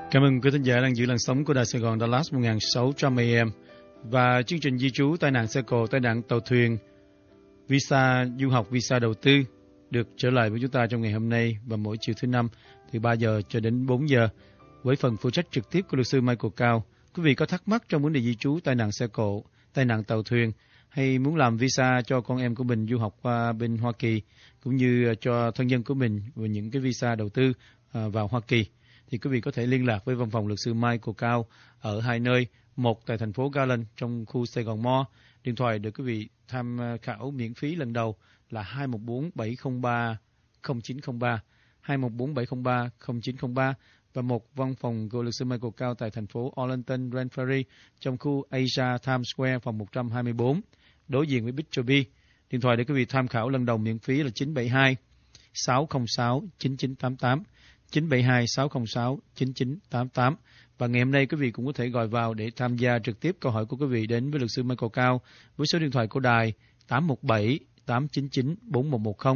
Cảm ơn quý thính giả đang giữ làn sóng của Đài Sài Gòn Dallas 1600 AM và chương trình di trú tai nạn xe cộ, tai nạn tàu thuyền, visa du học, visa đầu tư được trở lại với chúng ta trong ngày hôm nay và mỗi chiều thứ Năm từ 3 giờ cho đến 4 giờ với phần phụ trách trực tiếp của luật sư Michael Cao. Quý vị có thắc mắc trong vấn đề di trú, tai nạn xe cộ, tai nạn tàu thuyền hay muốn làm visa cho con em của mình du học qua bên Hoa Kỳ cũng như cho thân nhân của mình và những cái visa đầu tư vào Hoa Kỳ, thì quý vị có thể liên lạc với văn phòng luật sư Michael Cao ở hai nơi, một tại thành phố Garland trong khu Sài Gòn Mo. Điện thoại để quý vị tham khảo miễn phí lần đầu là 214-703-0903, 214-703-0903 và một văn phòng của luật sư Michael Cao tại thành phố Arlington, Grand Prairie trong khu Asia Times Square phòng 124 đối diện với Big Tree. Điện thoại để quý vị tham khảo lần đầu miễn phí là 972-606-9988, 972-606-9988. Và ngày hôm nay quý vị cũng có thể gọi vào để tham gia trực tiếp câu hỏi của quý vị đến với luật sư Michael Cao với số điện thoại của đài 817-899-4110,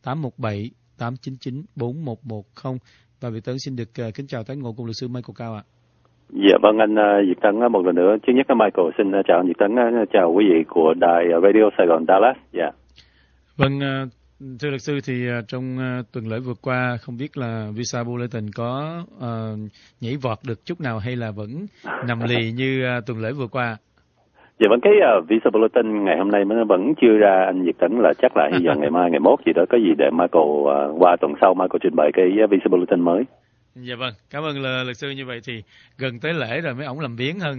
817-899-4110. Và Việt Tấn xin được kính chào tán ngộ cùng luật sư Michael Cao ạ. Dạ vâng, anh Việt Tấn một lần nữa. Trước nhất Michael xin chào anh Việt Tấn, chào quý vị của đài Radio Sài Gòn Dallas. Dạ. Vâng, thưa luật sư, thì trong tuần lễ vừa qua không biết là Visa Bulletin có nhảy vọt được chút nào hay là vẫn nằm lì như tuần lễ vừa qua? Dạ vâng, cái Visa Bulletin ngày hôm nay nó vẫn chưa ra anh Việt Tấn, là chắc là hy vọng ngày mai ngày mốt gì đó có gì để Michael qua tuần sau Michael trình bày cái Visa Bulletin mới. Dạ vâng, cảm ơn luật sư. Như vậy thì gần tới lễ rồi mấy ổng làm biếng hơn.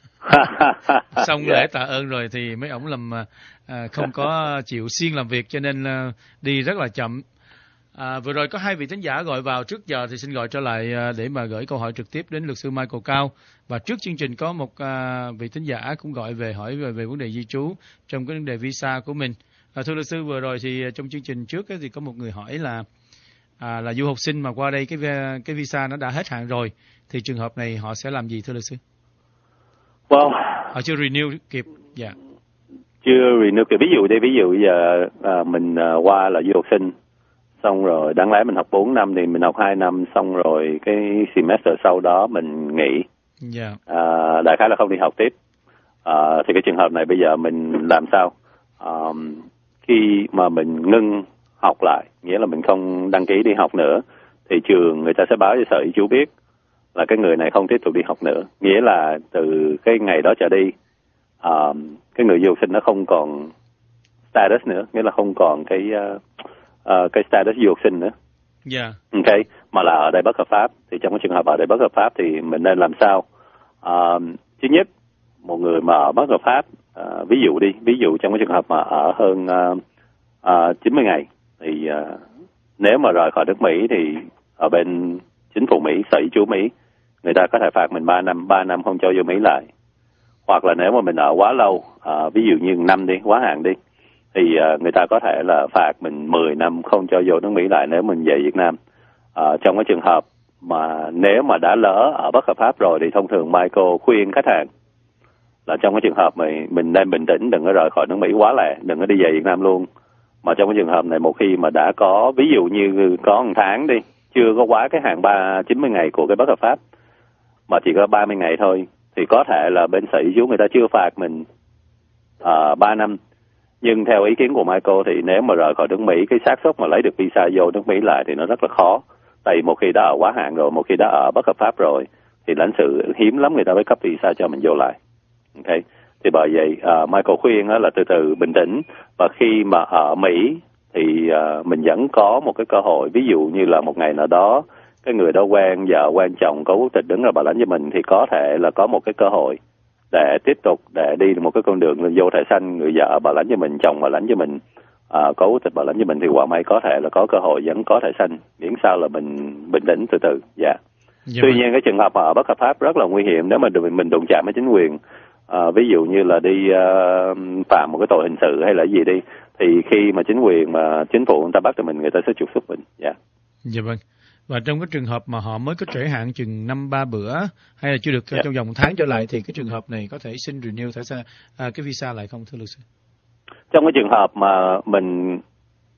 Xong lễ tạ ơn rồi thì mấy ổng làm không có chịu siêng làm việc cho nên đi rất là chậm. Vừa rồi có hai vị thính giả gọi vào trước giờ thì xin gọi trở lại để mà gửi câu hỏi trực tiếp đến luật sư Michael Cao. Và trước chương trình có một vị thính giả cũng gọi về hỏi về vấn đề di trú trong cái vấn đề visa của mình. Thưa luật sư, vừa rồi thì trong chương trình trước thì có một người hỏi là du học sinh mà qua đây cái visa nó đã hết hạn rồi thì trường hợp này họ sẽ làm gì thưa luật sư? Well, họ chưa renew kịp. Dạ. Chưa renew kịp. Ví dụ giờ mình qua là du học sinh xong rồi đáng lẽ mình học 4 năm thì mình học 2 năm xong rồi cái semester sau đó mình nghỉ. Yeah. Đại khái là không đi học tiếp. Thì cái trường hợp này bây giờ mình làm sao? Khi mà mình ngưng học lại, nghĩa là mình không đăng ký đi học nữa, thì trường người ta sẽ báo cho sở di trú biết là cái người này không tiếp tục đi học nữa. Nghĩa là từ cái ngày đó trở đi, cái người du học sinh nó không còn status nữa, nghĩa là không còn cái status du học sinh nữa. Yeah. Okay, mà là ở đây bất hợp pháp. Thì trong cái trường hợp ở đây bất hợp pháp thì mình nên làm sao? Thứ nhất, một người mà ở bất hợp pháp, ví dụ trong cái trường hợp mà ở hơn 90 ngày thì nếu mà rời khỏi nước Mỹ thì ở bên chính phủ Mỹ, sở di trú Mỹ, người ta có thể phạt mình 3 năm không cho vô Mỹ lại. Hoặc là nếu mà mình ở quá lâu, ví dụ như 5 đi, quá hạn đi, thì người ta có thể là phạt mình 10 năm không cho vô nước Mỹ lại nếu mình về Việt Nam. Trong cái trường hợp mà nếu mà đã lỡ ở bất hợp pháp rồi thì thông thường Michael khuyên khách hàng là trong cái trường hợp mình nên bình tĩnh, đừng có rời khỏi nước Mỹ quá lẹ, đừng có đi về Việt Nam luôn. Mà trong cái trường hợp này, một khi mà đã có, ví dụ như có 1 tháng đi, chưa có quá cái hạn 90 ngày của cái bất hợp pháp, mà chỉ có 30 ngày thôi, thì có thể là bên sở di trú người ta chưa phạt mình 3 năm. Nhưng theo ý kiến của Michael thì nếu mà rời khỏi nước Mỹ, cái xác suất mà lấy được visa vô nước Mỹ lại thì nó rất là khó. Tại vì một khi đã ở quá hạn rồi, một khi đã ở bất hợp pháp rồi, thì lãnh sự hiếm lắm người ta mới cấp visa cho mình vô lại. Okay. Thì bởi vậy Michael khuyên là từ từ bình tĩnh, và khi mà ở Mỹ thì mình vẫn có một cái cơ hội, ví dụ như là một ngày nào đó cái người đó quen vợ, quen chồng, có quốc tịch đứng ra bảo lãnh cho mình, thì có thể là có một cái cơ hội để tiếp tục để đi một cái con đường vô thẻ xanh, người vợ bảo lãnh cho mình, chồng bảo lãnh cho mình, có quốc tịch bảo lãnh cho mình, thì quả may có thể là có cơ hội vẫn có thẻ xanh, miễn sao là mình bình tĩnh từ từ. Dạ. Tuy nhiên cái trường hợp ở bất hợp pháp rất là nguy hiểm nếu mà mình đụng chạm với chính quyền. Ví dụ như là đi phạm một cái tội hình sự hay là gì đi, thì khi mà chính quyền mà chính phủ người ta bắt được mình, người ta sẽ trục xuất mình. Dạ. Dạ vâng. Và trong cái trường hợp mà họ mới có trễ hạn chừng 5-3 bữa hay là chưa được trong vòng 1 tháng trở lại, thì cái trường hợp này có thể xin renew cái visa lại không thưa luật sư? Trong cái trường hợp mà mình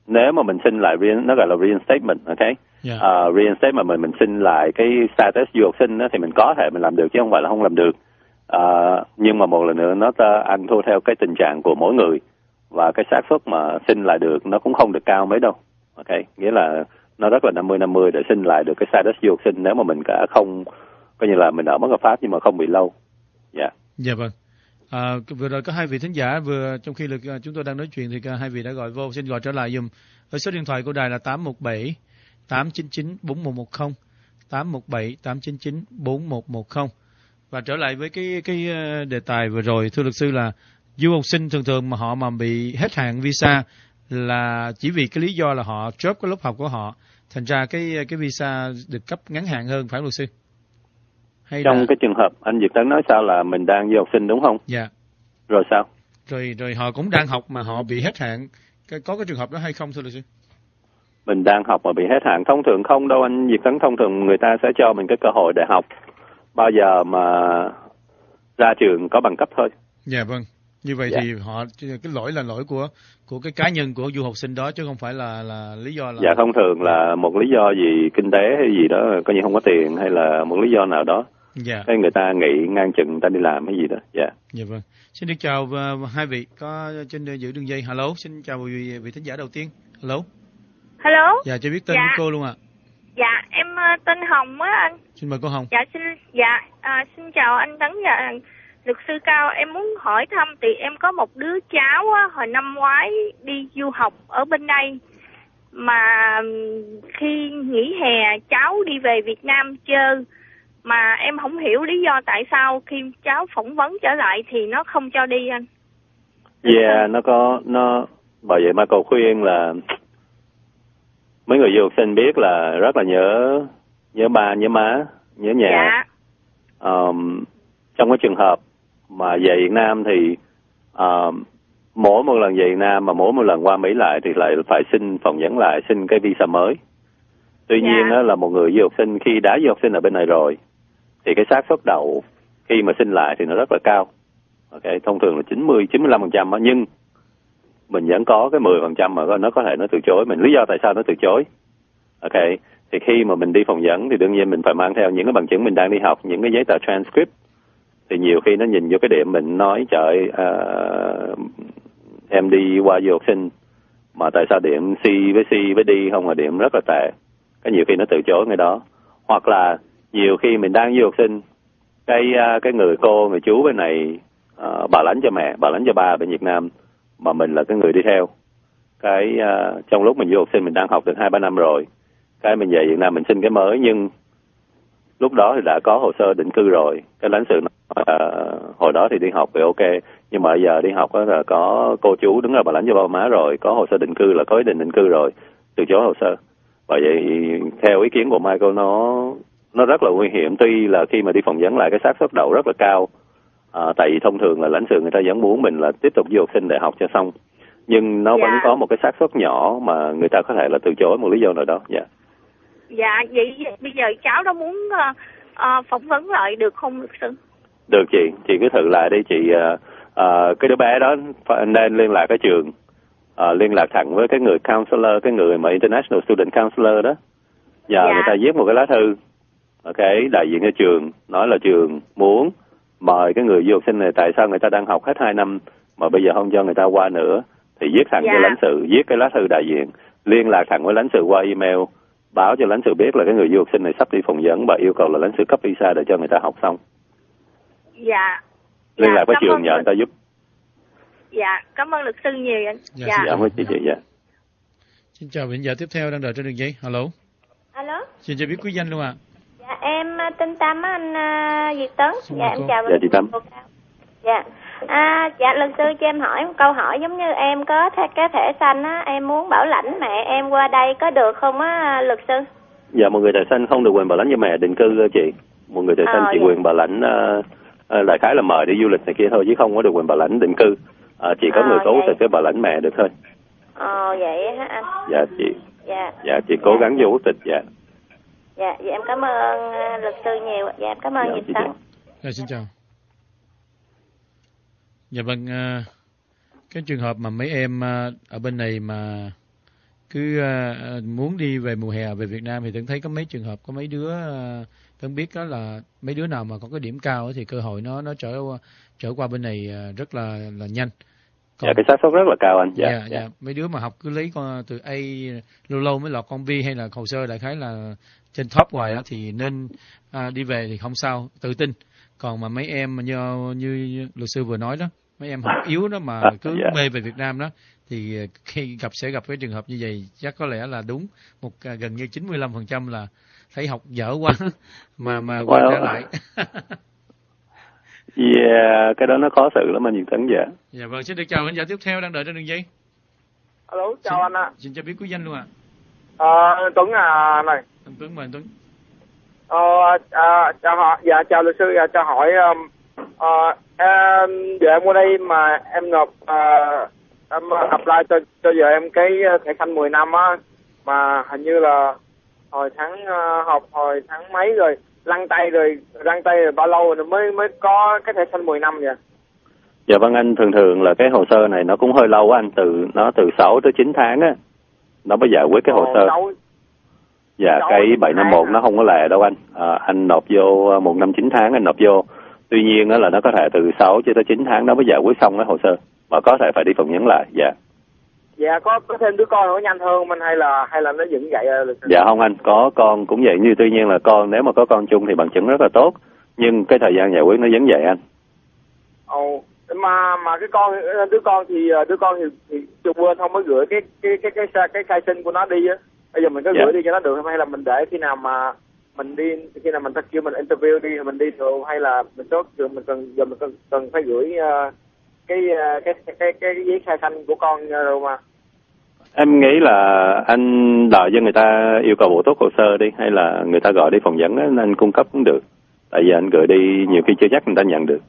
nếu mà mình xin lại nó gọi là reinstatement, ok? Reinstatement mình xin lại cái status du học sinh đó, thì mình có thể mình làm được chứ không phải là không làm được. Nhưng mà một lần nữa nó ăn thua theo cái tình trạng của mỗi người, và cái xác suất mà xin lại được nó cũng không được cao mấy đâu, ok? Nghĩa là nó rất là 50-50 để xin lại được cái status du học sinh nếu mà mình cả không, coi như là mình ở bất hợp pháp nhưng mà không bị lâu. Dạ vâng. Vừa rồi có hai vị thính giả trong khi chúng tôi đang nói chuyện thì hai vị đã gọi vô, xin gọi trở lại dùm. Ở số điện thoại của đài là 817 899 4110, 817 899 4110. Và trở lại với cái đề tài vừa rồi, thưa luật sư, là du học sinh thường mà họ bị hết hạn visa là chỉ vì cái lý do là họ drop cái lớp học của họ, thành ra cái visa được cấp ngắn hạn hơn, phải luật sư? Hay trong cái trường hợp anh Việt Tấn nói sao là mình đang du học sinh đúng không? Dạ. Rồi sao? Rồi họ cũng đang học mà họ bị hết hạn, có cái trường hợp đó hay không, thưa luật sư? Mình đang học mà bị hết hạn, thông thường không đâu anh Việt Tấn. Thông thường người ta sẽ cho mình cái cơ hội để học bao giờ mà ra trường có bằng cấp thôi. Dạ vâng. Như vậy thì cái lỗi là lỗi của cái cá nhân của du học sinh đó, chứ không phải là lý do là... Dạ, thông thường là một lý do gì kinh tế hay gì đó, coi như không có tiền, hay là một lý do nào đó. Dạ. Hay người ta nghĩ ngang chừng người ta đi làm hay gì đó. Dạ. Dạ vâng. Xin được chào hai vị có trên giữ đường dây. Hello, xin chào vị thính giả đầu tiên. Hello. Hello. Dạ, cho biết tên của cô luôn ạ. Dạ, em tên Hồng á anh. Xin mời cô Hồng. Dạ, xin chào anh Tấn và luật sư Cao. Em muốn hỏi thăm thì em có một đứa cháu á, hồi năm ngoái đi du học ở bên đây, mà khi nghỉ hè cháu đi về Việt Nam chơi, mà em không hiểu lý do tại sao khi cháu phỏng vấn trở lại thì nó không cho đi anh. Dạ, bởi vậy mà cầu khuyên là mấy người du học sinh biết là rất là nhớ ba, nhớ má, nhớ nhà. Dạ. Trong cái trường hợp mà về Việt Nam thì mỗi một lần về Việt Nam mà mỗi một lần qua Mỹ lại thì lại phải xin phỏng vấn lại, xin cái visa mới. Tuy nhiên đó là một người du học sinh khi đã du học sinh ở bên này rồi thì cái xác suất đậu khi mà xin lại thì nó rất là cao. Ok, thông thường là 90-95% đó, nhưng mình vẫn có cái 10% mà nó có thể nó từ chối mình. Lý do tại sao nó từ chối? Ok, thì khi mà mình đi phỏng vấn thì đương nhiên mình phải mang theo những cái bằng chứng mình đang đi học, những cái giấy tờ transcript. Thì nhiều khi nó nhìn vô cái điểm mình nói trời, em đi qua du học sinh mà tại sao điểm C với D không là điểm rất là tệ. Cái nhiều khi nó từ chối người đó. Hoặc là nhiều khi mình đang du học sinh, cái người cô, người chú bên này bảo lãnh cho mẹ, bảo lãnh cho ba bên Việt Nam, mà mình là cái người đi theo. Trong lúc mình du học sinh mình đang học được 2-3 năm rồi, cái mình về Việt Nam mình xin cái mới, nhưng lúc đó thì đã có hồ sơ định cư rồi. Cái lãnh sự nói hồi đó thì đi học thì ok, nhưng mà giờ đi học là có cô chú đứng ra bảo lãnh cho ba má rồi, có hồ sơ định cư, là có ý định định cư rồi, từ chối hồ sơ. Bởi vậy theo ý kiến của Michael, nó rất là nguy hiểm. Tuy là khi mà đi phỏng vấn lại cái xác suất đậu rất là cao, tại vì thông thường là lãnh sự người ta vẫn muốn mình là tiếp tục du học sinh để học cho xong, nhưng nó vẫn có một cái xác suất nhỏ mà người ta có thể là từ chối một lý do nào đó. Dạ, vậy bây giờ cháu đó muốn phỏng vấn lại được không luật sư? Được chị cứ thử lại đi chị. Cái đứa bé đó nên liên lạc cái trường, liên lạc thẳng với cái người counselor, cái người mà International Student Counselor đó. Người ta viết một cái lá thư, ok, đại diện cho trường, nói là trường muốn mời cái người du học sinh này, tại sao người ta đang học hết 2 năm mà bây giờ không cho người ta qua nữa, thì viết thẳng cho lãnh sự, viết cái lá thư đại diện, liên lạc thẳng với lãnh sự qua email, báo cho lãnh sự biết là cái người du học sinh này sắp đi phỏng vấn và yêu cầu là lãnh sự cấp visa để cho người ta học xong. Liên lạc với trường nhờ người ta giúp. Dạ, cảm ơn luật sư nhiều anh. Cảm ơn chị. Xin chào vị giả tiếp theo đang đợi trên đường dây. Alo. Xin chào biết quý danh luôn ạ. Dạ, em tên Tâm á anh Việt Tấn. Em chào chị Tâm. Dạ, luật sư cho em hỏi một câu hỏi, giống như em có cái thẻ xanh á, em muốn bảo lãnh mẹ em qua đây có được không á luật sư? Dạ, một người thẻ xanh không được quyền bảo lãnh cho mẹ định cư chị. Một người thẻ xanh chỉ quyền bảo lãnh đại khái là mời đi du lịch này kia thôi, chứ không có được quyền bảo lãnh định cư. Chỉ có người có quốc tịch cái bảo lãnh mẹ được thôi. Vậy hả anh? Dạ chị. Dạ chị cố gắng vô quốc tịch. Dạ, em cảm ơn luật sư nhiều. Dạ, em cảm ơn Việt Tấn. Dạ, xin chào. Dạ vâng, cái trường hợp mà mấy em ở bên này mà cứ muốn đi về mùa hè về Việt Nam thì Tấn thấy có mấy trường hợp, có mấy đứa Tấn biết đó là mấy đứa nào mà có cái điểm cao thì cơ hội nó trở qua bên này rất là nhanh. Còn, cái xác suất rất là cao anh. Dạ. Mấy đứa mà học cứ lấy con từ A lâu lâu mới lọt con B hay là hồ sơ đại khái là trên top hoài đó thì nên đi về thì không sao, tự tin. Còn mà mấy em mà như luật sư vừa nói đó, mấy em học yếu đó mà cứ mê về Việt Nam đó thì khi sẽ gặp cái trường hợp như vậy chắc có lẽ là đúng gần như 95% là thấy học dở quá mà quay trở lại. Cái đó nó khó xử lắm anh Diệu Tấn. Dạ vâng, xin được chào khán giả tiếp theo đang đợi trên đường dây. Alo, chào anh ạ. Xin cho biết quý danh luôn ạ. Tuấn này. Anh Tuấn, mời anh Tuấn. Chào họ, dạ chào luật sư, cho hỏi giờ em qua đây mà em nộp em apply cho giờ em cái thẻ xanh 10 năm á, mà hình như là hồi tháng mấy rồi lăn tay rồi bao lâu rồi mới có cái thẻ xanh 10 năm vậy? Dạ vâng anh, thường là cái hồ sơ này nó cũng hơi lâu anh, từ 6 tới 9 tháng á nó mới giải quyết cái hồ sơ. Dạ, cái 751 nó không có lệ đâu anh. Anh nộp vô 1 năm 9 tháng anh nộp vô. Tuy nhiên á là nó có thể từ 6 cho tới 9 tháng nó mới giải quyết xong cái hồ sơ, mà có thể phải đi phỏng vấn lại. Dạ, có thêm đứa con nó nhanh hơn mình hay là nó vẫn vậy? Dạ không anh, có con cũng vậy, như tuy nhiên là con nếu mà có con chung thì bằng chứng rất là tốt, nhưng cái thời gian giải quyết nó vẫn vậy anh. Mà đứa con thì chưa quên không mới gửi cái khai sinh của nó đi á. Bây giờ mình có gửi đi cho nó được không, hay là mình để khi nào mà mình đi, khi nào mình ta kêu mình interview đi mình đi được, hay là mình cần phải gửi cái giấy khai sinh của con rồi mà. Em nghĩ là anh đợi cho người ta yêu cầu bổ túc hồ sơ đi, hay là người ta gọi đi phỏng vấn á, anh cung cấp cũng được. Tại vì anh gửi đi nhiều khi chưa chắc người ta nhận được.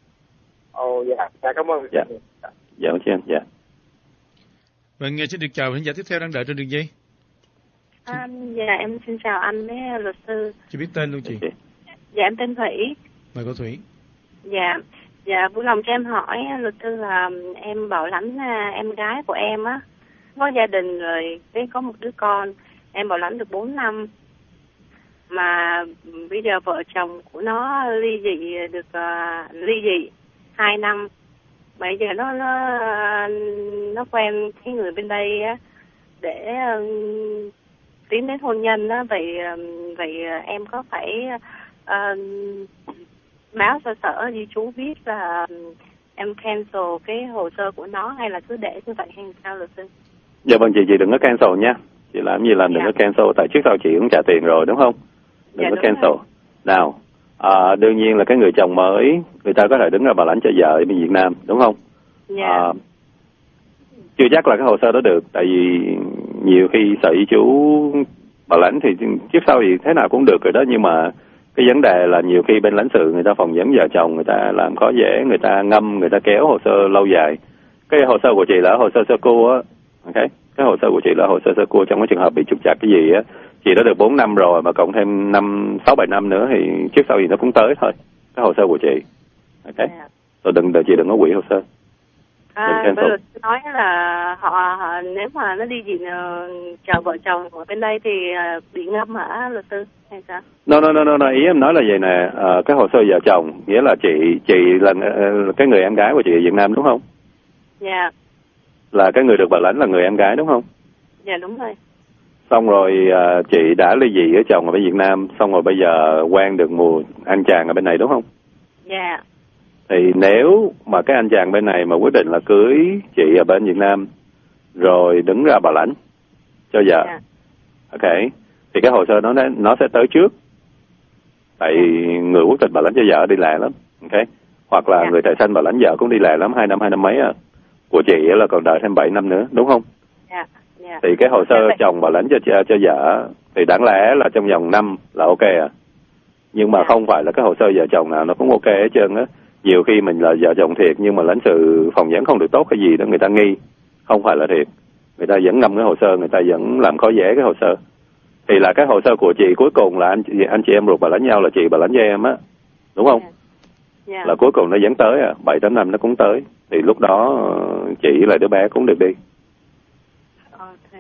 Dạ cảm ơn. Dạ chị anh. Vâng, xin được chào khán giả tiếp theo đang đợi trên đường dây. Dạ em xin chào anh với luật sư. Chị biết tên luôn chị? Dạ em tên Thủy. Mời cô Thủy. Dạ vui lòng cho em hỏi luật sư là em bảo lãnh em gái của em á, có gia đình rồi, có một đứa con, em bảo lãnh được 4 năm. Mà bây giờ vợ chồng của nó ly dị 2 năm. Bây giờ nó quen cái người bên đây á để tiến đến hôn nhân đó, vậy em có phải báo cho sở di trú biết là em cancel cái hồ sơ của nó, hay là cứ để như vậy hay sao luật sư? Dạ vâng chị đừng có cancel nha. Chị làm gì làm đừng có cancel, tại trước sau chị cũng trả tiền rồi đúng không? Đừng có cancel. Rồi. Nào, đương nhiên là cái người chồng mới người ta có thể đứng ra bảo lãnh cho vợ ở bên Việt Nam đúng không? Chưa chắc là cái hồ sơ đó được, tại vì nhiều khi sở di trú bảo lãnh thì trước sau thì thế nào cũng được rồi đó, nhưng mà cái vấn đề là nhiều khi bên lãnh sự người ta phỏng vấn vợ chồng, người ta làm khó dễ, người ta ngâm, người ta kéo hồ sơ lâu dài. Cái hồ sơ của chị là hồ sơ sơ cua á, cái hồ sơ của chị là hồ sơ sơ cua, trong cái trường hợp bị trục trặc cái gì á, chị đã được 4 năm rồi mà cộng thêm 6-7 năm nữa thì trước sau gì nó cũng tới thôi, cái hồ sơ của chị. Rồi chị đừng có hủy hồ sơ. Bây giờ nói là họ nếu mà nó đi gì chờ vợ chồng ở bên đây thì bị ngâm hả luật sư hay sao? No, ý em nói là vậy nè, cái hồ sơ vợ chồng nghĩa là chị là cái người em gái của chị ở Việt Nam đúng không? Dạ. Là cái người được bảo lãnh là người em gái đúng không? Dạ đúng rồi. Xong rồi chị đã ly dị với chồng ở bên Việt Nam, xong rồi bây giờ quen được một anh chàng ở bên này đúng không? Dạ. Thì nếu mà cái anh chàng bên này mà quyết định là cưới chị ở bên Việt Nam rồi đứng ra bảo lãnh cho vợ, thì cái hồ sơ nó sẽ tới trước, tại người quốc tịch bảo lãnh cho vợ đi lẹ lắm, hoặc là người thầy xanh bảo lãnh vợ cũng đi lẹ lắm, 2 năm mấy à. Của chị là còn đợi thêm 7 năm nữa đúng không? Thì cái hồ sơ chồng bảo lãnh cho vợ thì đáng lẽ là trong vòng 5 là ok à, nhưng mà không phải là cái hồ sơ vợ chồng nào nó cũng ok hết trơn á. Nhiều khi mình là vợ chồng thiệt nhưng mà lãnh sự phỏng vấn không được tốt cái gì đó, người ta nghi không phải là thiệt, người ta vẫn ngâm cái hồ sơ, người ta vẫn làm khó dễ cái hồ sơ. Thì là cái hồ sơ của chị cuối cùng là anh chị em ruột bảo lãnh nhau, là chị bảo lãnh cho em á, đúng không? Là cuối cùng nó vẫn tới à, 7-8 năm nó cũng tới, thì lúc đó chị là đứa bé cũng được đi.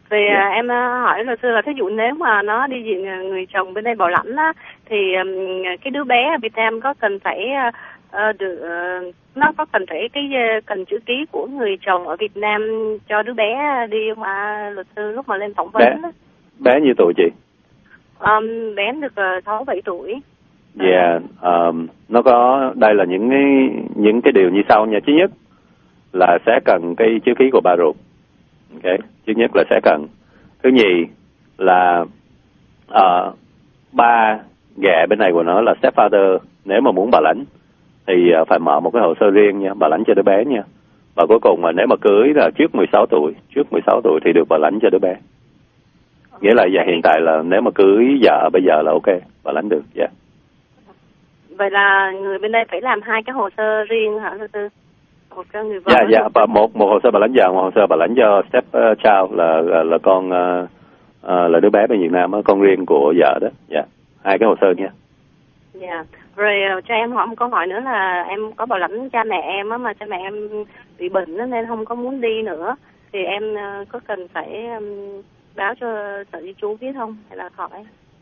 Vì em hỏi luật sư là thí dụ nếu mà nó đi diện người chồng bên đây bảo lãnh á, thì cái đứa bé ở Việt Nam có cần phải nó có cần phải cần chữ ký của người chồng ở Việt Nam cho đứa bé đi không ạ luật sư, lúc mà lên phỏng vấn đó? Bé nhiêu tuổi chị? Bé được 6-7 tuổi. Dạ, nó có đây là những cái điều như sau nha. Thứ nhất là sẽ cần cái chữ ký của ba ruột. Okay. Thứ nhất là sẽ cần. Thứ nhì là ba ghẹ bên này của nó là stepfather, nếu mà muốn bảo lãnh thì phải mở một cái hồ sơ riêng nha, bảo lãnh cho đứa bé nha. Và cuối cùng mà nếu mà cưới là trước 16 tuổi thì được bảo lãnh cho đứa bé. Nghĩa là giờ hiện tại là nếu mà cưới vợ bây giờ là ok, bảo lãnh được. Dạ. Vậy là người bên đây phải làm 2 cái hồ sơ riêng hả luật sư? Một cho người vợ. Dạ, một hồ sơ bảo lãnh vợ, một hồ sơ bảo lãnh cho step child là con là đứa bé bên Việt Nam, con riêng của vợ đó. Dạ, 2 cái hồ sơ nha. Dạ. Rồi cho em hỏi một câu hỏi nữa là em có bảo lãnh cha mẹ em á, mà cha mẹ em bị bệnh nên không có muốn đi nữa, thì em có cần phải báo cho Sở Di trú biết không hay là khỏi?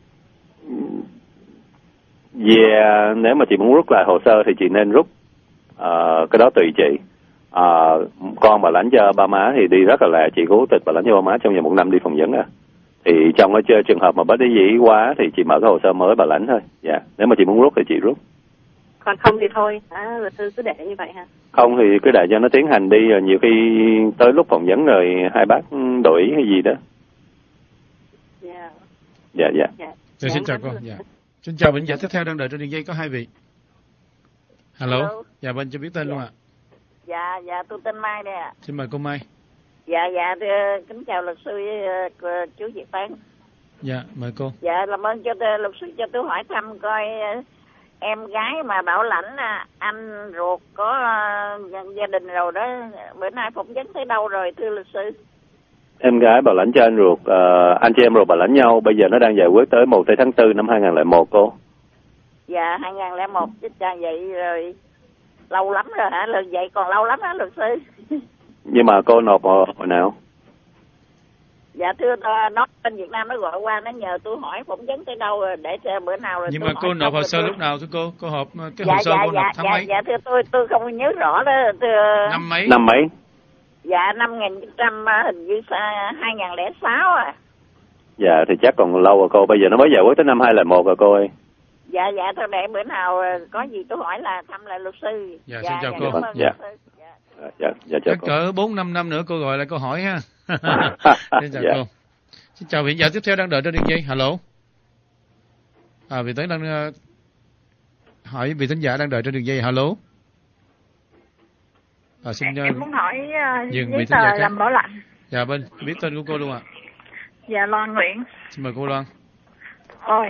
Yeah, nếu mà chị muốn rút lại hồ sơ thì chị nên rút. Cái đó tùy chị. Con bảo lãnh cho ba má thì đi rất là lẹ, chị cố tịch bảo lãnh cho ba má trong vòng 1 năm đi phỏng vấn à. Thì trong cái trường hợp mà bất đắc dĩ quá thì chị mở cái hồ sơ mới bảo lãnh thôi. Dạ, nếu mà chị muốn rút thì chị rút. Còn không thì thôi, luật sư cứ để như vậy hả? Không thì cứ để cho nó tiến hành đi, rồi nhiều khi tới lúc phỏng vấn rồi hai bác đổi ý hay gì đó. Dạ. Dạ, dạ. Dạ, xin chào cô. Dạ. Xin chào bệnh giả tiếp theo đang đợi trên đường dây có 2 vị. Hello. Dạ, bên cho biết tên luôn ạ. Dạ, tôi tên Mai đây ạ. Xin mời cô Mai. Dạ, kính chào luật sư với chú Diệp Phán. Dạ, mời cô. Dạ, làm ơn cho luật sư cho tôi hỏi thăm coi em gái mà bảo lãnh anh ruột có gia đình rồi đó, bữa nay phỏng vấn tới đâu rồi thưa luật sư? Em gái bảo lãnh cho anh ruột, anh chị em ruột bảo lãnh nhau, bây giờ nó đang giải quyết tới 1 tháng 4 năm 2001 cô. Dạ, 2001 chứ cha vậy rồi lâu lắm rồi hả? Vậy còn lâu lắm hả luật sư? Nhưng mà cô nộp hồi nào? Dạ thưa, nó bên Việt Nam nó gọi qua, nó nhờ tôi hỏi phỏng vấn tới đâu rồi để bữa nào rồi. Nhưng mà cô nộp hồ sơ lúc nào thưa cô? Cô họp cái hồ sơ cô nộp tháng mấy? Dạ thưa, tôi không nhớ rõ đó thưa. Năm mấy? Dạ năm 1900 hình như 2006 à. Dạ thì chắc còn lâu rồi cô, bây giờ nó mới giải quyết tới năm 2001 rồi cô ơi. Dạ thôi để bữa nào có gì tôi hỏi là thăm lại luật sư. Dạ, xin chào cô. Dạ. Dạ, chào chắc cô. cỡ 4-5 năm nữa cô gọi lại cô hỏi ha. Xin chào cô. Xin chào vị giả tiếp theo đang đợi trên đường dây. Hello. Vị Tấn đang hỏi vị thính giả đang đợi trên đường dây. Hello. Em muốn hỏi giấy tờ làm bảo lãnh. Dạ bên biết tên của cô luôn ạ. Dạ, Loan Nguyễn. Xin mời cô Loan. Ôi,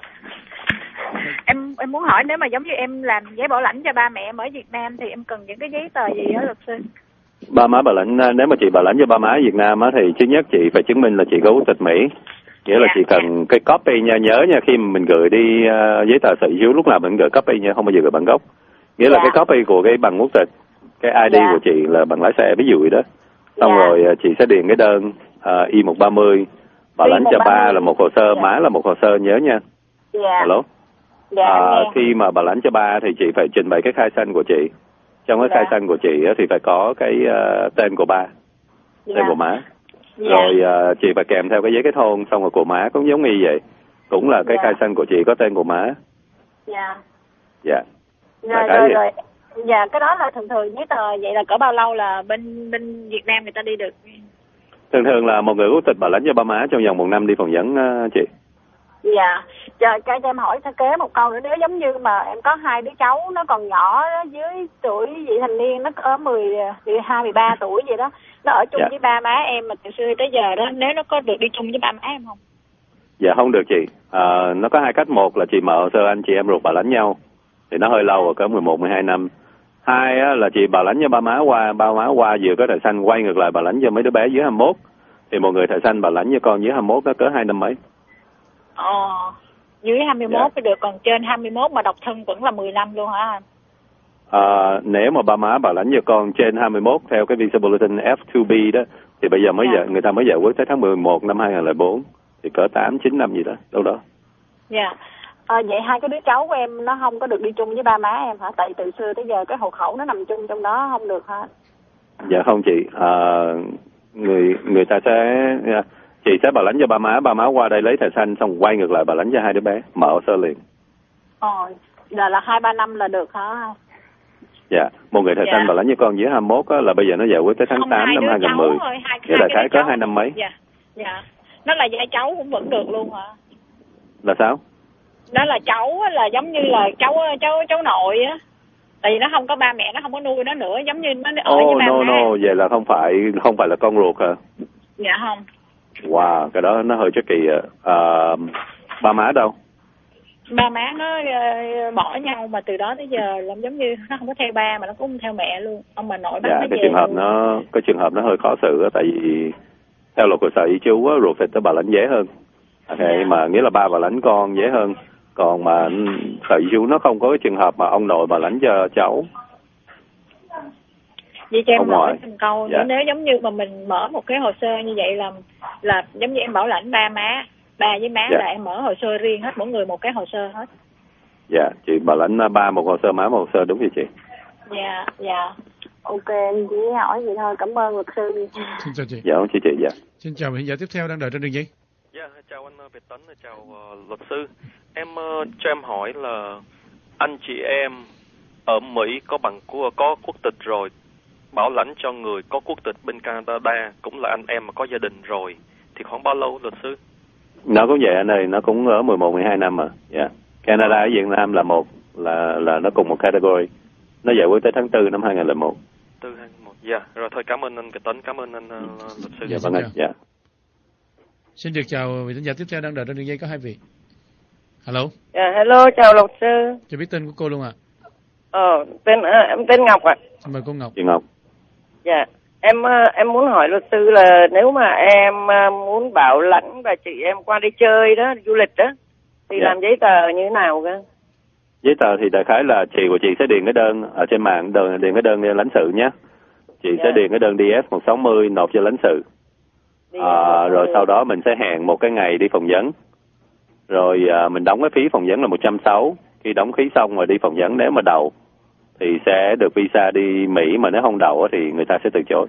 em muốn hỏi nếu mà giống như em làm giấy bảo lãnh cho ba mẹ em ở Việt Nam thì em cần những cái giấy tờ gì đó luật sư? Ba má bảo lãnh, nếu mà chị bảo lãnh cho ba má Việt Nam á thì thứ nhất chị phải chứng minh là chị có quốc tịch Mỹ. Nghĩa là chị cần cái copy nha, nhớ nha, khi mà mình gửi đi giấy tờ sở di trú lúc nào mình gửi copy nha, không bao giờ gửi bản gốc. Nghĩa là cái copy của cái bằng quốc tịch, cái ID của chị là bằng lái xe ví dụ vậy đó. Xong rồi chị sẽ điền cái đơn I-130 bảo lãnh cho ba là một hồ sơ, má là một hồ sơ, nhớ nha. Hello. Khi mà bảo lãnh cho ba thì chị phải trình bày cái khai sinh của chị. Trong cái khai sinh của chị thì phải có cái tên của ba, tên của má. Rồi chị phải kèm theo cái giấy kết hôn, xong rồi của má cũng giống y vậy, cũng là cái khai sinh của chị có tên của má. Dạ. Rồi. Dạ, cái đó là thường giấy tờ vậy là cỡ bao lâu là bên Việt Nam người ta đi được? Thường là một người quốc tịch bảo lãnh cho ba má trong vòng 1 năm đi phỏng vấn chị. Dạ, cho em hỏi thêm kế một câu nữa, nếu giống như mà em có 2 đứa cháu nó còn nhỏ đó, dưới tuổi vị thành niên, nó có 12, 13 tuổi gì đó, nó ở chung với ba má em mà từ xưa tới giờ đó, nếu nó có được đi chung với ba má em không? Dạ không được chị. Nó có 2 cách, một là chị mở hồ sơ anh chị em ruột bảo lãnh nhau thì nó hơi lâu rồi, cỡ 11, 12 năm. 2 là chị bảo lãnh cho ba má qua vừa có thời sanh quay ngược lại bảo lãnh cho mấy đứa bé dưới 21 thì một người thời sanh bảo lãnh cho con dưới 21 nó cỡ 2 năm mấy. Dưới 21 thì được, còn trên 21 mà độc thân vẫn là 10 năm luôn hả? Nếu mà ba má bảo lãnh cho con trên 21 theo cái Visa Bulletin F2B đó Thì bây giờ người ta mới giải quyết tới tháng 11 năm 2004, thì cỡ 8-9 năm gì đó, đâu đó. Dạ. Vậy hai cái đứa cháu của em nó không có được đi chung với ba má em hả? Tại từ xưa tới giờ cái hộ khẩu nó nằm chung trong đó không được hả? Dạ không chị, người ta sẽ, chị sẽ bảo lãnh cho ba má qua đây lấy thẻ xanh xong quay ngược lại bảo lãnh cho hai đứa bé, mở hồ sơ liền. Là 2-3 năm là được hả? Dạ, một người thẻ xanh bảo lãnh cho con dưới 21 á, là bây giờ nó giải quyết tới tháng 8 năm 2010. Nghĩa là cái có 2 năm mấy. Dạ. Nó là dạy cháu cũng vẫn được luôn hả? Là sao? Đó là cháu là giống như là cháu nội á. Tại vì nó không có ba mẹ, nó không có nuôi nó nữa, giống như nó ở với ba má. Vậy là không phải là con ruột hả? Dạ không. Wow, cái đó nó hơi tricky à. Ba má đâu? Ba má nó bỏ nhau mà từ đó tới giờ làm giống như nó không có theo ba mà nó cũng không theo mẹ luôn. Ông bà nội bắt nó cái về trường hợp nó hơi khó xử á, tại vì theo luật của sở di trú á, ruột thịt nó bảo lãnh dễ hơn. Mà nghĩa là ba bảo lãnh con dễ hơn. Còn mà sở di trú nó không có cái trường hợp mà ông nội bảo lãnh cho cháu. Vậy cho em hỏi một câu, nếu giống như mà mình mở một cái hồ sơ như vậy là giống như em bảo lãnh ba với má là em mở hồ sơ riêng hết, mỗi người một cái hồ sơ hết. Dạ, chị bảo lãnh ba một hồ sơ, má một hồ sơ, đúng vậy chị? Dạ. Ok, em chỉ hỏi vậy thôi, cảm ơn luật sư. Xin chào chị. Dạ, chị. Dạ. Xin chào vị khán giả tiếp theo đang đợi trên đường dây. Dạ, chào anh Việt Tấn, chào luật sư. Em cho em hỏi là anh chị em ở Mỹ có quốc tịch rồi, bảo lãnh cho người có quốc tịch bên Canada cũng là anh em mà có gia đình rồi thì khoảng bao lâu luật sư? Nó cũng vậy anh ơi, nó cũng ở 11-12 năm mà. Dạ. Canada ở Việt Nam là nó cùng một category. Nó giải quyết tới tháng 4 năm 2001. 2001. Dạ, rồi thôi cảm ơn anh Việt Tấn, cảm ơn anh luật sư. Dạ vâng ạ. Dạ. Xin được chào vị khán giả tiếp theo đang đợi trên đường dây, có hai vị. Hello. Dạ, hello, chào luật sư. Cho biết tên của cô luôn ạ. Em tên Ngọc ạ. Xin mời cô Ngọc. Chị Ngọc. Dạ, em muốn hỏi luật sư là nếu mà em muốn bảo lãnh và chị em qua đi chơi đó, du lịch đó, thì làm giấy tờ như thế nào cơ? Giấy tờ thì đại khái là chị của chị sẽ điền cái đơn ở trên mạng, điền cái đơn đi lãnh sự nhé. Chị sẽ điền cái đơn DS 160 nộp cho lãnh sự. Rồi sau đó mình sẽ hẹn một cái ngày đi phỏng vấn. Rồi mình đóng cái phí phỏng vấn là 160. Khi đóng phí xong rồi đi phỏng vấn, nếu mà đậu thì sẽ được visa đi Mỹ, mà nếu không đậu thì người ta sẽ từ chối.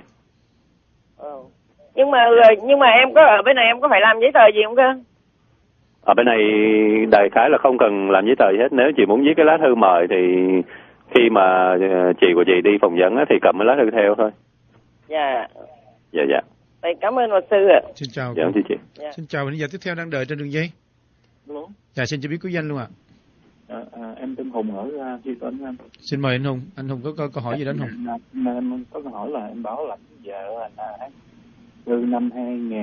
Nhưng mà em có ở bên này em có phải làm giấy tờ gì không cơ? Ở bên này đại khái là không cần làm giấy tờ gì hết. Nếu chị muốn viết cái lá thư mời thì khi mà chị của chị đi phỏng vấn thì cầm cái lá thư theo thôi. Dạ. Dạ. Cảm ơn luật sư ạ. Xin chào. Dạ, chị. Xin chào vị khán giả tiếp theo đang đợi trên đường dây. Dạ, xin cho biết quý danh luôn ạ. Em tên Hùng ở Houston anh. Xin mời anh Hùng. Anh Hùng có câu hỏi gì đó anh Hùng? Em có câu hỏi là em bảo lãnh vợ anh từ năm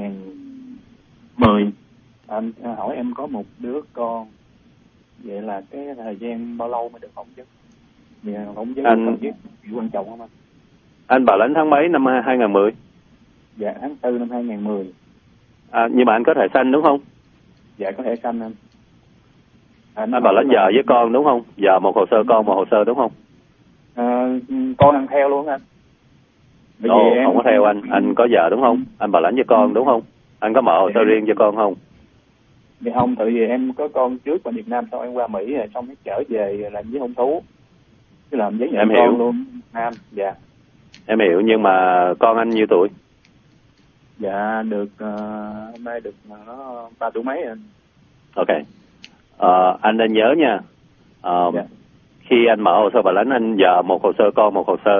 2010. Anh hỏi em có một đứa con. Vậy là cái thời gian bao lâu mới được phỏng vấn? Phỏng vấn cần thiết quan trọng không anh? Anh bảo lãnh tháng mấy năm 2010? Dạ, tháng 4 năm 2010. Nhưng mà anh có thẻ xanh đúng không? Dạ, có thẻ xanh anh. Anh bảo lãnh vợ với con đúng không? Vợ một hồ sơ, con một hồ sơ đúng không? Con ăn theo luôn anh. Không có theo anh có vợ đúng không? Anh bảo lãnh cho con đúng không? Anh có mở hồ sơ riêng cho con không? Dạ không, tại vì em có con trước qua Việt Nam, xong em qua Mỹ rồi xong trở về làm giấy hôn thú. Chứ làm giấy nhận con luôn Nam. Dạ. Em hiểu, nhưng mà con anh nhiêu tuổi? Dạ được hôm nay được nó 3 tuổi mấy anh. Ok. Anh nên nhớ nha. Khi anh mở hồ sơ bảo lãnh, anh vợ một hồ sơ, con một hồ sơ.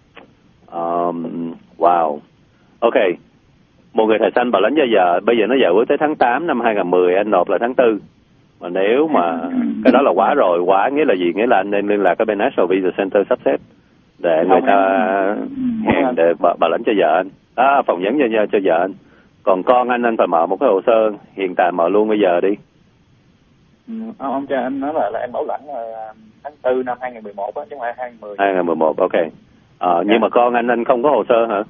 Wow. Ok. Một người thẻ xanh bảo lãnh cho vợ, bây giờ nó giải quyết tới tháng 8 năm 2010, anh nộp là tháng 4. Mà nếu mà cái đó là quá rồi, nghĩa là gì? Nghĩa là anh nên liên lạc cái bên National Visa Center sắp xếp để người ta hẹn để bảo lãnh cho vợ anh. Phỏng vấn cho vợ anh. Còn con anh phải mở một cái hồ sơ, hiện tại mở luôn bây giờ đi. Ông cha anh nói là em bảo lãnh là tháng 4 năm 2011 á, chứ không phải 2010. 2011, ok. Nhưng mà con anh không có hồ sơ hả?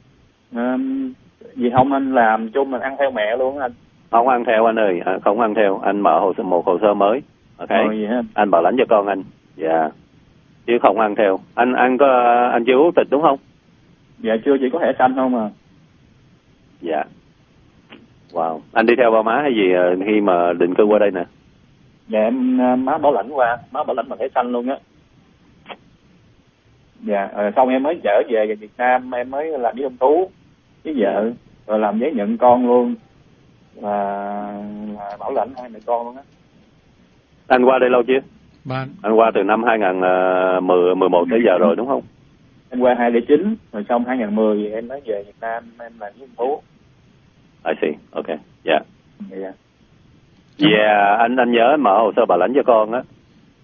Vì không, anh làm chung mình ăn theo mẹ luôn anh. Không ăn theo anh ơi, không ăn theo. Anh mở một hồ sơ mới, ok? Anh bảo lãnh cho con anh, dạ. Chứ không ăn theo. Anh chưa quốc tịch đúng không? Dạ chưa, chỉ có thẻ xanh không à. Dạ. Wow. Anh đi theo ba má hay gì khi mà định cư qua đây nè? Dạ em má bảo lãnh qua, má bảo lãnh bằng thẻ xanh luôn á. Dạ, xong em mới trở về Việt Nam, em mới làm với ông Tú với vợ, rồi làm giấy nhận con luôn, là bảo lãnh hai mẹ con luôn á. Anh qua đây lâu chưa? Bạn. Anh qua từ năm 2011 tới giờ rồi đúng không? Em qua 2009, rồi xong 2010 thì em mới về Việt Nam, em làm với ông Tú. I see, ok, dạ. Dạ. Dạ, anh nhớ anh mở hồ sơ bảo lãnh cho con á.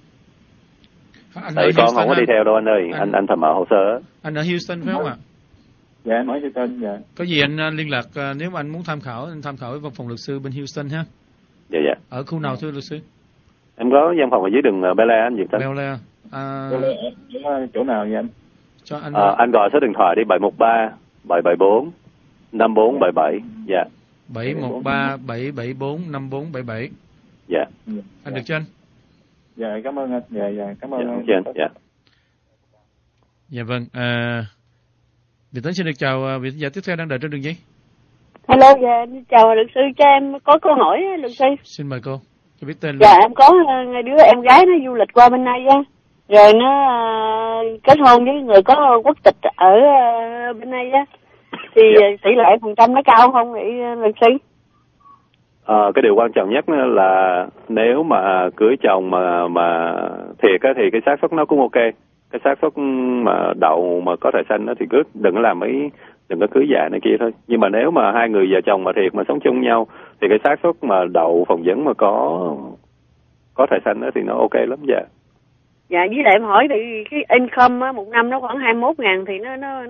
Tại con không có đi theo đâu anh ơi, anh phải mở hồ sơ á. Anh ở Houston phải không ạ? Dạ, em ở Houston, dạ. Có gì anh liên lạc, nếu mà anh muốn tham khảo, anh tham khảo với văn phòng luật sư bên Houston ha. Dạ, dạ. Ở khu nào thưa luật sư? Em có văn phòng ở dưới đường Bel Air anh Việt Tân. Bel Air. Chỗ nào vậy anh? Cho anh. Anh gọi số điện thoại đi 713 774 5477. Dạ. 713 774 5477. Dạ. Anh được chưa anh? Dạ, cảm ơn anh. Dạ, cảm ơn anh. Dạ. Dạ vâng. Việt Tuấn xin được chào vị giả tiếp theo đang đợi trên đường dây. Hello, dạ, chào luật sư, cho em có câu hỏi luật sư. Xin mời cô, cho biết tên. Dạ, em có đứa em gái nó du lịch qua bên này á, rồi nó kết hôn với người có quốc tịch ở bên này á, thì tỷ lệ phần trăm nó cao không vậy luật sư? Cái điều quan trọng nhất là nếu mà cưới chồng mà thiệt á thì cái xác suất nó cũng ok. Cái xác suất mà đậu mà có thai sanh đó thì cứ đừng có cưới già này kia thôi. Nhưng mà nếu mà hai người vợ chồng mà thiệt mà sống chung nhau thì cái xác suất mà đậu phỏng vấn mà có thai sanh đó thì nó ok lắm. Dạ. Dạ, với lại em hỏi thì cái income á, một năm nó khoảng 21.000 thì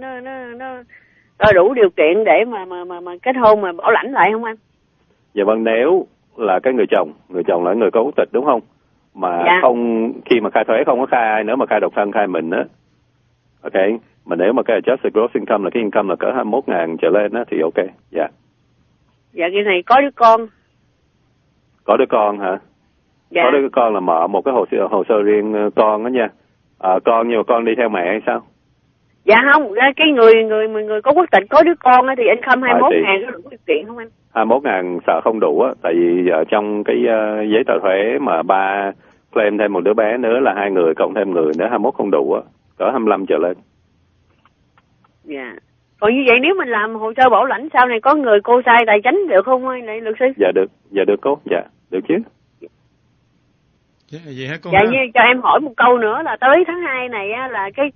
nó đủ điều kiện để mà kết hôn mà bảo lãnh lại không anh? Dạ vâng, nếu là cái người chồng là người có quốc tịch đúng không? Mà không, khi mà khai thuế không có khai ai nữa mà khai độc thân khai mình á. Ok, mà nếu mà cái adjusted gross income là cái income là cỡ 21.000 trở lên á thì ok. Dạ. Dạ, cái này có đứa con. Có đứa con hả? Dạ. Có đứa con là mở một cái hồ sơ riêng con đó nha. Con nhưng mà con đi theo mẹ hay sao? Dạ không, cái người có quốc tịch có đứa con á thì income 21.000 có đủ điều kiện không anh? 21.000 sợ không đủ á, tại vì ở trong cái giấy tờ thuế mà ba claim thêm một đứa bé nữa là hai người cộng thêm người nữa 21 không đủ á, cỡ 25 trở lên. Dạ. Còn như vậy nếu mình làm hồ sơ bảo lãnh sau này có người cô sai tài chính được không anh luật sư? Dạ được cô, dạ được chứ. Vậy hả cô? Dạ, như cho em hỏi một câu nữa là tới tháng 2 này á là cái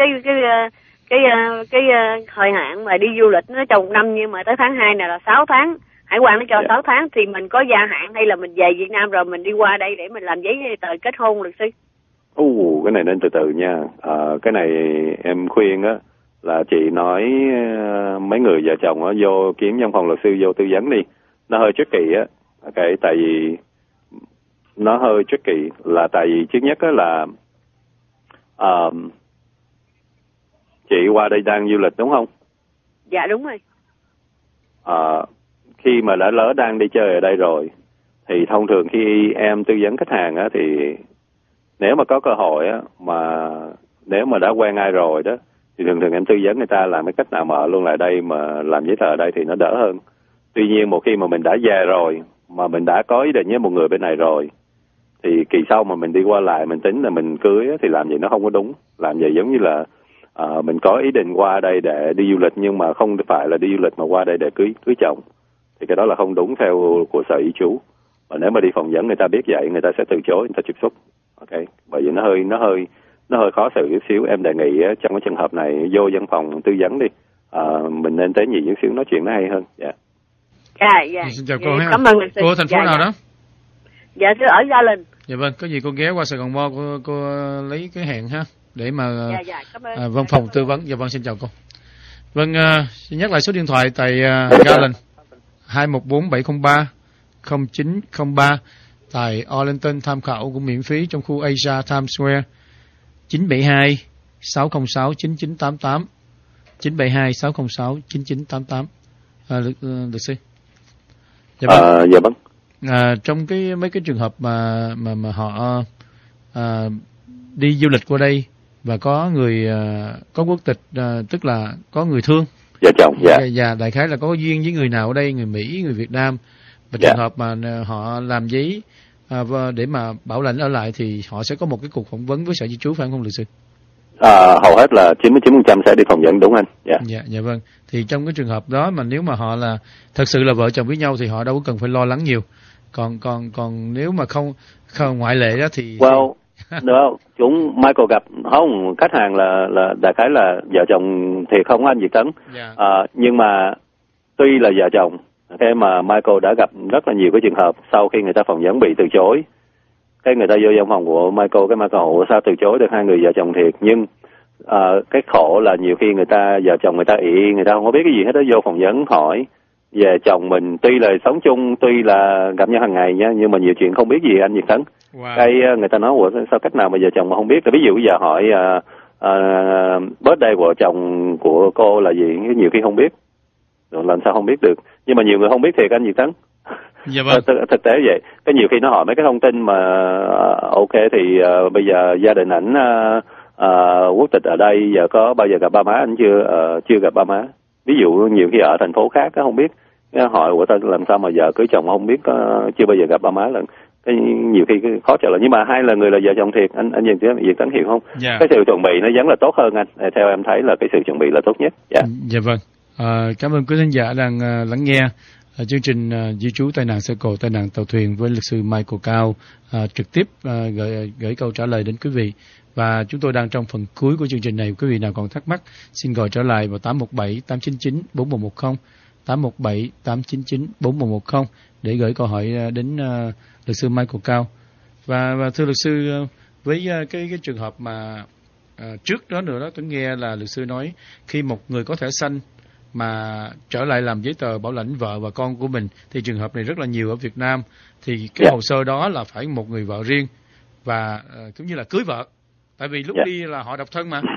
thời hạn mà đi du lịch nó trong 1 năm, nhưng mà tới tháng 2 này là 6 tháng. Hải quan nó cho 6 tháng thì mình có gia hạn hay là mình về Việt Nam rồi mình đi qua đây để mình làm giấy tờ kết hôn luật sư? Cái này nên từ từ nha. Cái này em khuyên á là chị nói mấy người vợ chồng á vô kiếm văn phòng luật sư vô tư vấn đi. Nó hơi tricky á. Ok, tại vì nó hơi tricky là tại vì trước nhất á là chị qua đây đang du lịch đúng không? Dạ đúng rồi. Khi mà đã lỡ đang đi chơi ở đây rồi thì thông thường khi em tư vấn khách hàng á thì nếu mà có cơ hội á, mà nếu mà đã quen ai rồi đó thì thường em tư vấn người ta làm cái cách nào mà ở luôn lại đây mà làm giấy tờ ở đây thì nó đỡ hơn. Tuy nhiên một khi mà mình đã về rồi mà mình đã có ý định với một người bên này rồi thì kỳ sau mà mình đi qua lại mình tính là mình cưới á, thì làm gì nó không có đúng. Làm vậy giống như là mình có ý định qua đây để đi du lịch nhưng mà không phải là đi du lịch mà qua đây để cưới chồng thì cái đó là không đúng theo của sở ý trú. Và nếu mà đi phỏng vấn người ta biết vậy người ta sẽ từ chối, người ta trục xuất. Ok, bởi vì nó hơi khó xử chút xíu. Em đề nghị trong cái trường hợp này vô văn phòng tư vấn đi, mình nên tế nhị chút xíu, nói chuyện nó hay hơn. Dạ. Dạ. Xin chào cô ha. Cảm ơn cô ở thành phố nào đó? Dạ thưa ở Gia Linh. Dạ vâng, có gì cô ghé qua Sài Gòn Mo cô lấy cái hẹn ha để mà văn phòng tư vấn. Dạ vâng, xin chào cô. Vâng, xin nhắc lại số điện thoại tại Garland 214-703-0903 tại Arlington, tham khảo cũng miễn phí trong khu Asia Times Square. 972-606-9988 972-606-9988. Luật sư. Dạ vâng. Dạ vâng. Trong mấy cái trường hợp mà họ đi du lịch qua đây và có người có quốc tịch, tức là có người thương vợ chồng. Dạ. Dạ, đại khái là có duyên với người nào ở đây, người Mỹ, người Việt Nam, và trường hợp mà họ làm giấy để mà bảo lãnh ở lại thì họ sẽ có một cái cuộc phỏng vấn với Sở Di trú, phải không luật sư? Hầu hết là 99% sẽ đi phỏng vấn, đúng anh. Dạ vâng. Thì trong cái trường hợp đó mà nếu mà họ là thật sự là vợ chồng với nhau thì họ đâu có cần phải lo lắng nhiều. Còn nếu mà không ngoại lệ đó thì đó, chúng Michael gặp không, khách hàng là đại khái là vợ chồng thiệt không anh Việt Tấn. Nhưng mà tuy là vợ chồng, cái mà Michael đã gặp rất là nhiều cái trường hợp sau khi người ta phỏng vấn bị từ chối. Cái người ta vô văn phòng của Michael, cái Michael hỏi sao từ chối được hai người vợ chồng thiệt. Nhưng cái khổ là nhiều khi người ta vợ chồng người ta người ta không có biết cái gì hết đó, vô phỏng vấn hỏi về chồng mình, tuy là sống chung, tuy là gặp nhau hàng ngày nha, nhưng mà nhiều chuyện không biết gì anh Việt Tấn. Cái người ta nói ủa sao cách nào mà vợ chồng mà không biết. Ví dụ bây giờ hỏi birthday của chồng của cô là gì, nhiều khi không biết, rồi làm sao không biết được. Nhưng mà nhiều người không biết thiệt anh Việt Tấn. Dạ vâng. Thực tế vậy. Cái nhiều khi nó hỏi mấy cái thông tin mà ok thì bây giờ gia đình ảnh quốc tịch ở đây, giờ có bao giờ gặp ba má anh chưa gặp ba má. Ví dụ nhiều khi ở thành phố khác không biết, hỏi của ta làm sao mà vợ cưới chồng không biết, chưa bao giờ gặp ba má lần. Cái nhiều khi khó trả lời. Nhưng mà hai là người là vợ chồng thiệt, anh Việt Tấn hiểu không? Cái sự chuẩn bị nó vẫn là tốt hơn anh. Theo em thấy là cái sự chuẩn bị là tốt nhất. Dạ vâng. Cảm ơn quý khán giả đang lắng nghe chương trình di trú tai nạn xe cộ, tai nạn tàu thuyền với luật sư Michael Cao trực tiếp gửi câu trả lời đến quý vị. Và chúng tôi đang trong phần cuối của chương trình này. Quý vị nào còn thắc mắc xin gọi trở lại vào 817-899-4110, 817-899-4110 để gửi câu hỏi đến luật sư Michael Cao. Và thưa luật sư, với cái trường hợp mà trước đó nữa đó, tôi nghe là luật sư nói khi một người có thẻ xanh mà trở lại làm giấy tờ bảo lãnh vợ và con của mình, thì trường hợp này rất là nhiều ở Việt Nam. Thì cái hồ sơ đó là phải một người vợ riêng và cũng như là cưới vợ, tại vì lúc đi là họ độc thân mà.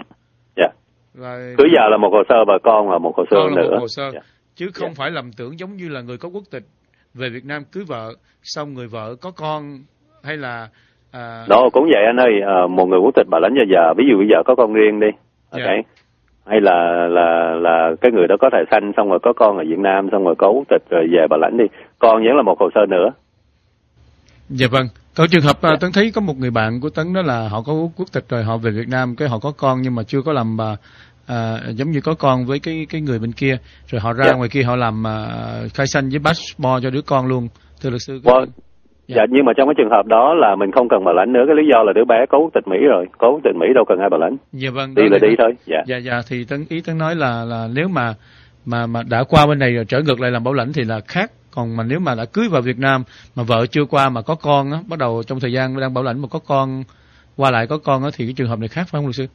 Cưới vợ là một hồ sơ và con là một hồ sơ nữa. Một hồ sơ, chứ không phải lầm tưởng giống như là người có quốc tịch về Việt Nam cưới vợ xong người vợ có con hay là đó cũng vậy anh ơi. Một người quốc tịch bảo lãnh cho vợ, ví dụ bây giờ có con riêng đi, hay là cái người đó có thẻ xanh xong rồi có con ở Việt Nam xong rồi có quốc tịch rồi về bảo lãnh đi, con vẫn là một hồ sơ nữa. Dạ vâng. Có trường hợp Tấn thấy có một người bạn của Tấn đó là họ có quốc tịch rồi họ về Việt Nam, cái họ có con nhưng mà chưa có làm giống như có con với cái người bên kia, rồi họ ra ngoài kia họ làm khai xanh với passport cho đứa con luôn. Thưa luật sư. Nhưng mà trong cái trường hợp đó là mình không cần bảo lãnh nữa, cái lý do là đứa bé có quốc tịch Mỹ rồi, có quốc tịch Mỹ đâu cần ai bảo lãnh. Dạ vâng. Đi là đi thôi. Dạ thì Tấn nói là nếu mà đã qua bên này rồi trở ngược lại làm bảo lãnh thì là khác. Còn mà nếu mà đã cưới vào Việt Nam mà vợ chưa qua mà có con á, bắt đầu trong thời gian đang bảo lãnh mà có con qua lại có con á, thì cái trường hợp này khác phải không luật sư?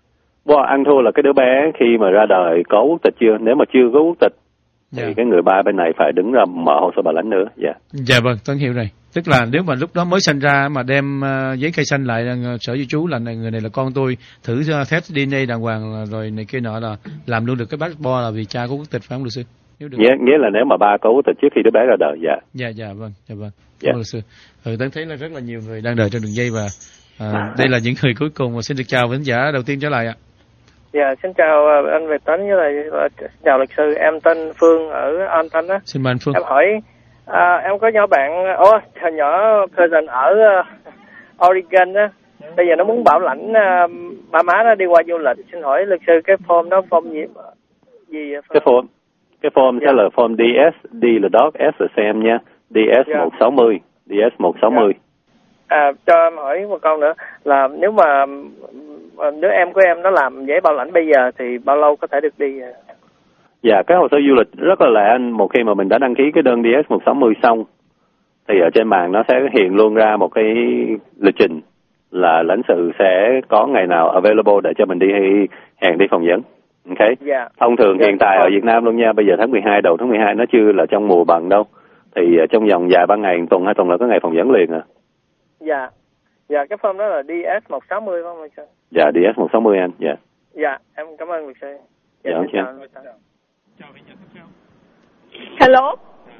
Ăn thua là cái đứa bé khi mà ra đời có quốc tịch chưa, nếu mà chưa có quốc tịch thì cái người ba bên này phải đứng ra mở hồ sơ bảo lãnh nữa. Dạ vâng, Tấn hiểu rồi. Tức là nếu mà lúc đó mới sinh ra mà đem giấy khai sinh lại sở di trú là người này là con tôi, thử test DNA đàng hoàng rồi này kia nọ là làm luôn được cái passport là vì cha có quốc tịch phải không luật sư? Nghĩa là nếu mà ba có quốc tịch trước khi đứa bé ra đời. Dạ vâng. Luật sư. Tấn thấy là rất là nhiều người đang đợi trên đường dây và đây là những người cuối cùng. Xin được chào khán giả đầu tiên trở lại ạ. Dạ, xin chào anh Việt Tấn với lại chào luật sư. Em tên Phương ở Anton á. Xin mời anh Phương. Em hỏi em có nhỏ bạn nhỏ cousin ở Oregon á. Bây giờ nó muốn bảo lãnh ba má nó đi qua du lịch. Xin hỏi luật sư cái form đó form gì cái form sẽ là form DS, D là dog, S là Sam nha. DS 160, DS 160. Cho em hỏi một câu nữa là nếu mà đứa em của em nó làm giấy bảo lãnh bây giờ thì bao lâu có thể được đi? Cái hồ sơ du lịch rất là lẹ anh. Một khi mà mình đã đăng ký cái đơn DS 160 xong thì ở trên mạng nó sẽ hiện luôn ra một cái lịch trình là lãnh sự sẽ có ngày nào available để cho mình đi hẹn đi phỏng vấn. Thông thường hiện tại ở Việt Nam luôn nha, bây giờ tháng 12, đầu tháng 12 nó chưa là trong mùa bận đâu. Thì trong vòng vài ba ngày, tuần 2 tuần là có ngày phỏng vấn liền à. Dạ, cái form đó là DS 160 phải không anh? Dạ, DS 160 anh. Dạ, em cảm ơn luật sư. Hello.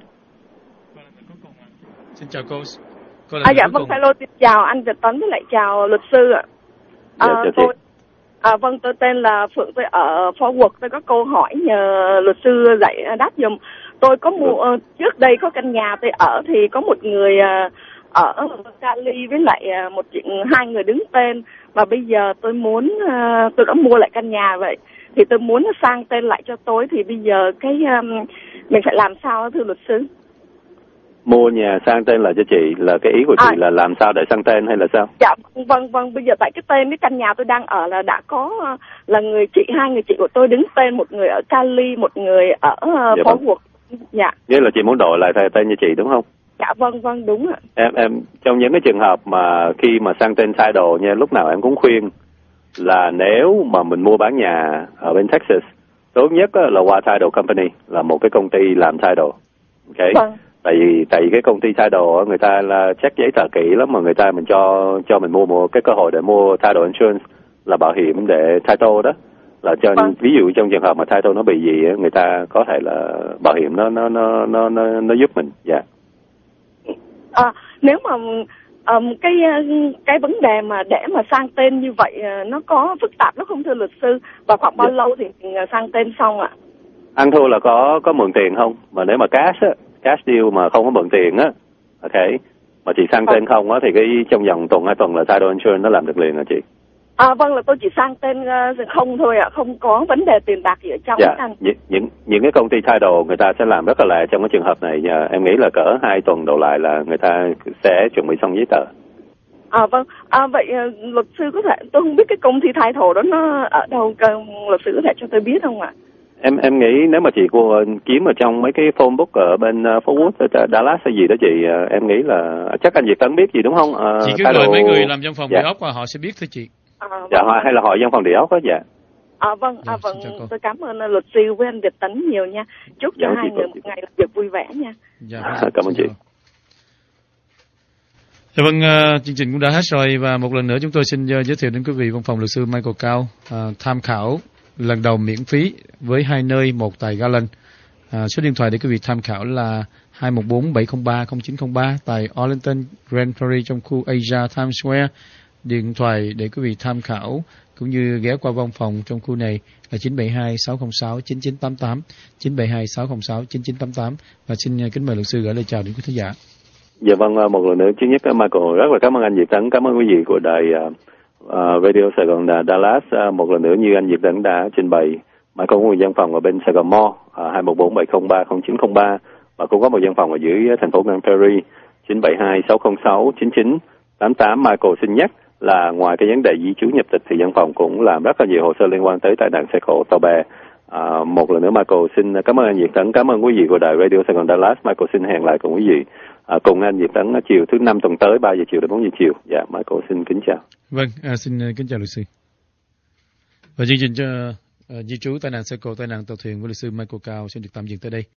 Xin chào cô. Dạ vâng, hello, xin chào anh Việt Tấn với lại chào luật sư ạ. Vâng, tôi tên là Phượng, tôi ở Forward. Tôi có câu hỏi nhờ luật sư dạy đáp giùm. Tôi có mua trước đây có căn nhà tôi ở thì có một người ở Cali với lại hai người đứng tên, và bây giờ tôi muốn tôi đã mua lại căn nhà vậy thì tôi muốn sang tên lại cho tôi, thì bây giờ mình phải làm sao thưa luật sư? Mua nhà sang tên lại cho chị là cái ý của chị là làm sao để sang tên hay là sao? Dạ vâng, bây giờ tại cái căn nhà tôi đang ở là đã có là hai người chị của tôi đứng tên, một người ở Cali, một người ở Forward. Dạ. Nghĩa là chị muốn đổi lại tên như chị đúng không? Dạ vâng đúng ạ. Em trong những cái trường hợp mà khi mà sang tên title nha, lúc nào em cũng khuyên là nếu mà mình mua bán nhà ở bên Texas, tốt nhất là qua title company, là một cái công ty làm title. Ok. Vâng. Tại vì cái công ty title người ta là check giấy tờ kỹ lắm, mà mình cho mình mua một cái cơ hội để mua title insurance, là bảo hiểm để title đó, là cho ví dụ trong trường hợp mà title nó bị gì người ta có thể là bảo hiểm nó giúp mình. Dạ. Nếu mà cái vấn đề mà để mà sang tên như vậy nó có phức tạp lắm không thưa luật sư, và khoảng bao lâu thì sang tên xong ạ? Ăn thua là có mượn tiền không, mà nếu mà cash deal mà không có mượn tiền á, ok, mà chị sang tên không á thì cái trong vòng tuần 2 tuần là title insurance nó làm được liền hả chị? Vâng, là tôi chỉ sang tên không thôi ạ, không có vấn đề tiền bạc gì ở trong. Dạ, những cái công ty title người ta sẽ làm rất là lẹ trong cái trường hợp này. Em nghĩ là cỡ 2 tuần đổ lại là người ta sẽ chuẩn bị xong giấy tờ. Vâng, vậy luật sư có thể, tôi không biết cái công ty title đó nó ở đâu, luật sư có thể cho tôi biết không ạ? Em nghĩ nếu mà chị kiếm ở trong mấy cái phone book ở bên Fort Worth, Dallas hay gì đó chị, em nghĩ là chắc anh Việt Tấn biết gì đúng không? Chị cứ gọi mấy người làm văn phòng địa ốc và họ sẽ biết thôi chị. Hay là họ văn phòng địa ốc đó. Dạ. Vâng, tôi cảm ơn luật sư với anh Việt Tấn nhiều nha. Chúc cho hai người một ngày làm việc vui vẻ nha. Cảm ơn chị. Dạ vâng, chương trình cũng đã hết rồi, và một lần nữa chúng tôi xin giới thiệu đến quý vị văn phòng luật sư Michael Cao, tham khảo lần đầu miễn phí với 2 nơi, một tại Garland. Số điện thoại để quý vị tham khảo là 214-703-0903 tại Arlington Grand Prairie trong khu Asia Times Square. Điện thoại để quý vị tham khảo cũng như ghé qua văn phòng trong khu này là 972-606-9988, 972-606-9988. Và xin kính mời luật sư gửi lời chào đến quý khán giả. Dạ vâng, một lần nữa trước nhất Michael rất là cảm ơn anh Việt Tấn, cảm ơn quý vị của đài Radio Sài Gòn Dallas. Một lần nữa như anh Việt Tấn đã trình bày, Michael có một văn phòng ở bên Sài Gòn Mall 214-703-0903, và cũng có một văn phòng ở dưới thành phố Grand Prairie 972-606-9988. Michael xin nhắc là ngoài cái vấn đề di trú nhập tịch thì văn phòng cũng làm rất là nhiều hồ sơ liên quan tới tai nạn xe cộ tàu bè. Một lần nữa Michael xin cảm ơn anh Việt Tấn, cảm ơn quý vị của đài Radio Sài Gòn Dallas. Michael xin hẹn lại cùng quý vị cùng anh Việt Tấn chiều thứ 5 tuần tới 3 giờ chiều đến 4 giờ chiều. Dạ, Michael xin kính chào. Vâng, xin kính chào luật sư. Và chương trình cho di trú tai nạn xe cộ, tai nạn tàu thuyền với luật sư Michael Cao xin được tạm dừng tới đây.